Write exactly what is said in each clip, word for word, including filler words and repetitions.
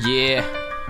Yeah.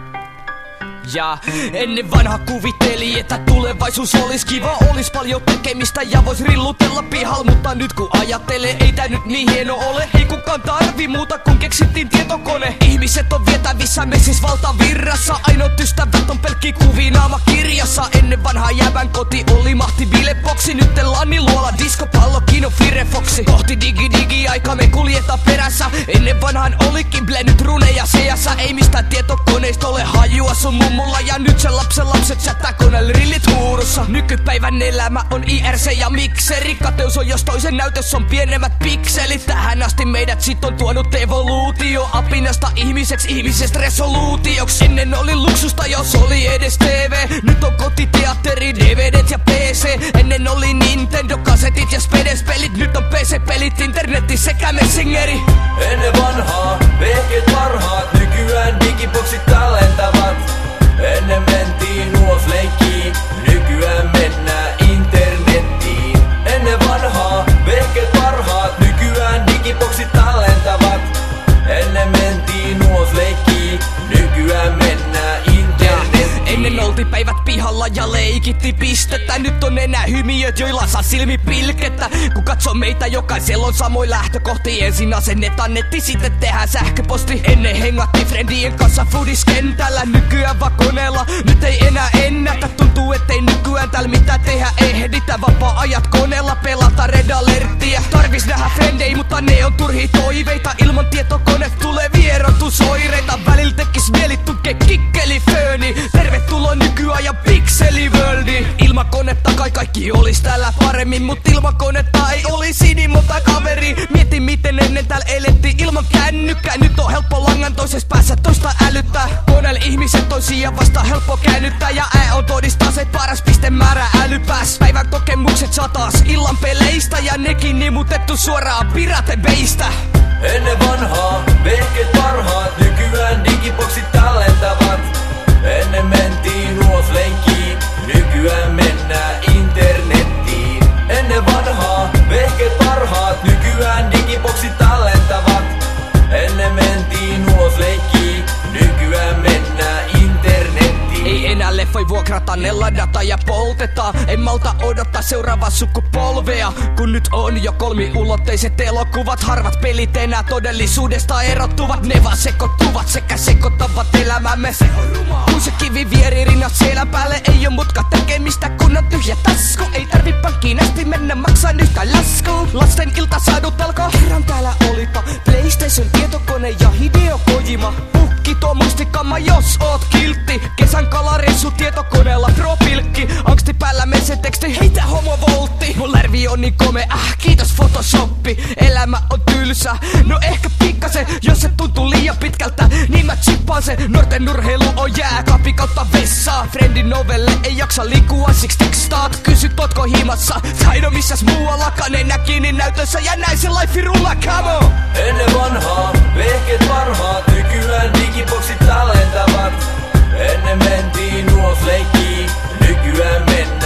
Ja ennen vanha kuvitteli, että tulevaisuus olis kiva, olis paljon tekemistä ja vois rillutella pihal. Mutta nyt kun ajattelee, ei tää nyt niin hieno ole. Ei kukaan tarvi muuta kun keksittiin tietokone. Ihmiset on vietävissä messis valtavirrassa. Ainoat ystävät on pelkki kuvinaama kirjassa. Ennen vanha jävän koti oli mahti bileboksi. Nyt Lanni luola, diskopallo, kino, firefoksi. Kohti digi digi aika me kuljeta perässä. Ennen vanhan olikin nyt runeja seassa. Ei mistään tietokoneista ole hajua sun mummo. Ja nyt se lapsen lapset chatta koneella rillit huurussa. Nykypäivän elämä on I R C ja mikseri. Kateus on jos toisen näytös on pienemmät pikselit. Tähän asti meidät sit on tuonut evoluutio. Apinasta ihmiseksi, ihmisestä resoluutioksi. Ennen oli luksusta jos oli edes T V. Nyt on kotiteatteri, D V D:t ja P C. Ennen oli Nintendo, kasetit ja Spedes-pelit. Nyt on P C-pelit, internetti sekä messingeri. Ennen vanhaa, vehkeet parhaat. Nykyään digiboksit tallentavat. Ennen mentiin ulos leikkiin, nykyään mennään internettiin. Ennen vanhaa, vehkeet parhaat, nykyään digiboksit tallentavat. Ennen mentiin ulos leikkiin, nykyään mennään internettiin. Ennen olti päivät pihalla ja leikitti pistettä. Nyt on enää hymiöt, joilla saa silmi pilkettä. Kun katsoo meitä, jokaisella on samoin lähtökohti. Ensin asennetaan netti, sitten tehdään sähköposti. Ennen hengatti friendien kanssa foodiskentällä. Nykyään vaan koneella, nyt ei enää ennätä. Tuntuu ettei nykyään täällä mitä tehdä ehditä. Vapaa-ajat koneella pelata red alerttia. Tarvis nähdä frendei, mutta ne on turhia toiveita. Ilman tietokone tulee vierotusoireita. Välillä tekis mieli tukea kikkelifööni. Tervetuloa nykyajan pikseliworldi. Ilman konetta kai kaikki olis täällä paremmin. Mut ilman konetta ei olisi niin monta kaveri. Mietin miten ennen täällä elettiin ilman kännykkää. Nyt on helppo langan toisessa päässä toista älyttää. Koneella ihmiset toisia vasta helppo käännyttää. Ja ää on todistaa se paras pistemäärä älypääs. Päivän kokemukset saa taas illan peleistä. Ja nekin nimutettu suoraan piratebeistä. Ennen vanhaa, vehkeet parhaat. Nykyään digiboksit tallentavat. Ennen mentiin ulos leikkiin, nykyään mennään internettiin. Ennen vanhaa, vehkeet parhaat, nykyään digiboksit tallentavat. Ennen mentiin ulos leikkiin, nykyään mennään internettiin. Ei enää leffoi vuokrata, ne ladata ja poltetaan. En malta odottaa seuraavaa sukupolvea. Kun nyt on jo kolmiulotteiset elokuvat. Harvat pelit enää todellisuudesta erottuvat. Ne vaan sekoittuvat sekä sekoittavat elämämme. Se on rumaa. Kun se kivi vieri rinnat selän päälle. Ei oo mutka tekemistä kun on tyhjä tasku. Ei tarvi pankkiin asti mennä maksaa yhtä lasku. Lasten ilta saadut alkaa. Kerran täällä olipa PlayStation, tietokone ja Hideo Kojima. Pukki tuo muistikamma jos oot kiltti. Kesän kalareissu tietokoneella pro-pilkki. Angsti päällä meseteksti, heitä homovoltti. Mun lärvi on niin komea, äh, kiitos Photoshoppi. Elämä on tylsä, no ehkä pikkasen. Jos se tuntuu liian pitkältä, niin mä chippaan sen. Nuorten urheilu on jääkaapi kautta vessaa. Friendin novelle ei jaksa liikua, siksi tekstaat. Kysyt ootko himassa, tai no missäs muuallakaan. En nää kiinni näytössä ja näin se life rullaa, come on. Ennen vanhaa, vehkeet parhaat. Nykyään digiboksit tallentavat. Ennen mentiin ulos leikkiin, nykyään mennään